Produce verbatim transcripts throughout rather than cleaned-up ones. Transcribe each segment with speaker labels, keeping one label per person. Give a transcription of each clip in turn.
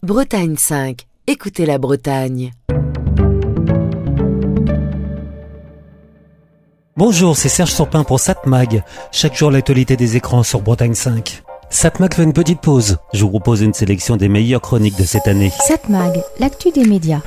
Speaker 1: Bretagne cinq. Écoutez la Bretagne.
Speaker 2: Bonjour, c'est Serge Surpin pour SatMag. Chaque jour, l'actualité des écrans sur Bretagne cinq. SatMag fait une petite pause. Je vous propose une sélection des meilleures chroniques de cette année.
Speaker 3: SatMag, l'actu des médias.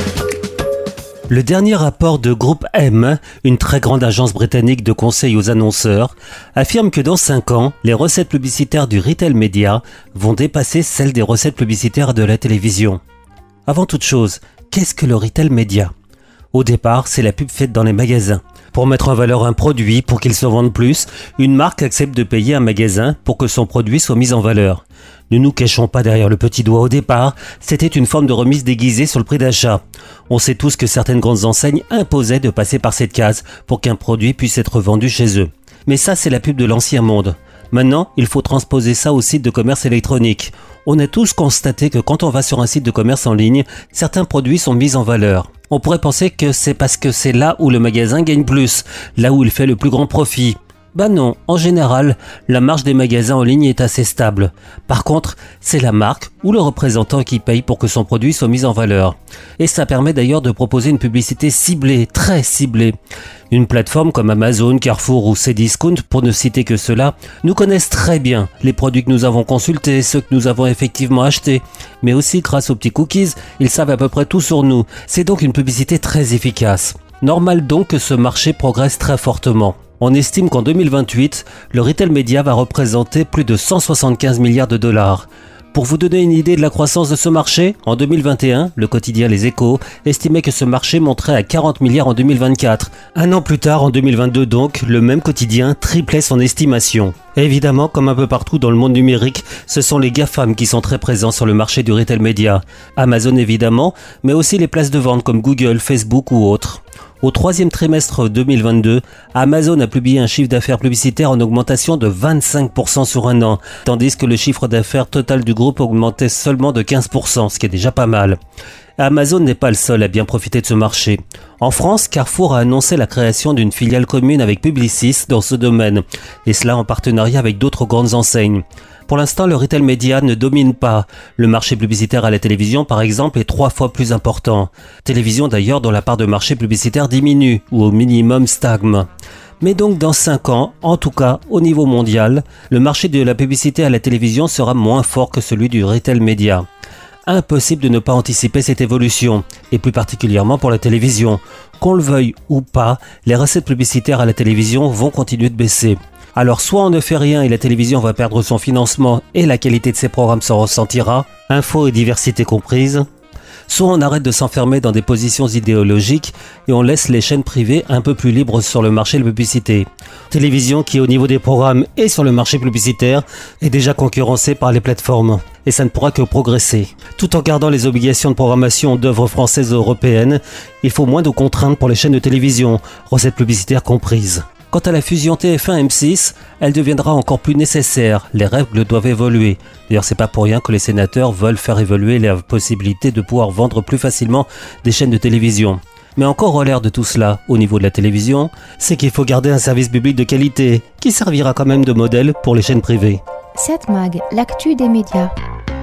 Speaker 2: Le dernier rapport de Groupe M, une très grande agence britannique de conseil aux annonceurs, affirme que dans cinq ans, les recettes publicitaires du retail média vont dépasser celles des recettes publicitaires de la télévision. Avant toute chose, qu'est-ce que le retail média ? Au départ, c'est la pub faite dans les magasins. Pour mettre en valeur un produit, pour qu'il se vende plus, une marque accepte de payer un magasin pour que son produit soit mis en valeur. Ne nous cachons pas derrière le petit doigt au départ, c'était une forme de remise déguisée sur le prix d'achat. On sait tous que certaines grandes enseignes imposaient de passer par cette case pour qu'un produit puisse être vendu chez eux. Mais ça, c'est la pub de l'ancien monde. Maintenant, il faut transposer ça au site de commerce électronique. On a tous constaté que quand on va sur un site de commerce en ligne, certains produits sont mis en valeur. On pourrait penser que c'est parce que c'est là où le magasin gagne plus, là où il fait le plus grand profit. Ben non, en général, la marge des magasins en ligne est assez stable. Par contre, c'est la marque ou le représentant qui paye pour que son produit soit mis en valeur. Et ça permet d'ailleurs de proposer une publicité ciblée, très ciblée. Une plateforme comme Amazon, Carrefour ou Cdiscount, pour ne citer que ceux-là, nous connaissent très bien les produits que nous avons consultés, ceux que nous avons effectivement achetés. Mais aussi, grâce aux petits cookies, ils savent à peu près tout sur nous. C'est donc une publicité très efficace. Normal donc que ce marché progresse très fortement. On estime qu'en deux mille vingt-huit, le retail média va représenter plus de cent soixante-quinze milliards de dollars. Pour vous donner une idée de la croissance de ce marché, en deux mille vingt et un, le quotidien Les Échos estimait que ce marché monterait à quarante milliards en deux mille vingt-quatre. Un an plus tard, en deux mille vingt-deux donc, le même quotidien triplait son estimation. Et évidemment, comme un peu partout dans le monde numérique, ce sont les GAFAM qui sont très présents sur le marché du retail média. Amazon évidemment, mais aussi les places de vente comme Google, Facebook ou autres. Au troisième trimestre deux mille vingt-deux, Amazon a publié un chiffre d'affaires publicitaire en augmentation de vingt-cinq pour cent sur un an, tandis que le chiffre d'affaires total du groupe augmentait seulement de quinze pour cent, ce qui est déjà pas mal. Amazon n'est pas le seul à bien profiter de ce marché. En France, Carrefour a annoncé la création d'une filiale commune avec Publicis dans ce domaine, et cela en partenariat avec d'autres grandes enseignes. Pour l'instant, le retail média ne domine pas. Le marché publicitaire à la télévision, par exemple, est trois fois plus important. Télévision d'ailleurs dont la part de marché publicitaire diminue, ou au minimum stagne. Mais donc dans cinq ans, en tout cas au niveau mondial, le marché de la publicité à la télévision sera moins fort que celui du retail média. Impossible de ne pas anticiper cette évolution, et plus particulièrement pour la télévision. Qu'on le veuille ou pas, les recettes publicitaires à la télévision vont continuer de baisser. Alors soit on ne fait rien et la télévision va perdre son financement et la qualité de ses programmes s'en ressentira, info et diversité comprises, soit on arrête de s'enfermer dans des positions idéologiques et on laisse les chaînes privées un peu plus libres sur le marché de la publicité. Télévision qui au niveau des programmes et sur le marché publicitaire est déjà concurrencée par les plateformes. Et ça ne pourra que progresser. Tout en gardant les obligations de programmation d'œuvres françaises et européennes, il faut moins de contraintes pour les chaînes de télévision, recettes publicitaires comprises. Quant à la fusion T F un M six, elle deviendra encore plus nécessaire. Les règles doivent évoluer. D'ailleurs, c'est pas pour rien que les sénateurs veulent faire évoluer la possibilité de pouvoir vendre plus facilement des chaînes de télévision. Mais encore au l'air de tout cela, au niveau de la télévision, c'est qu'il faut garder un service public de qualité, qui servira quand même de modèle pour les chaînes privées.
Speaker 3: SatMag, l'actu des médias.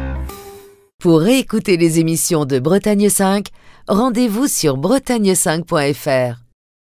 Speaker 1: Pour réécouter les émissions de Bretagne cinq, rendez-vous sur bretagne cinq point f r.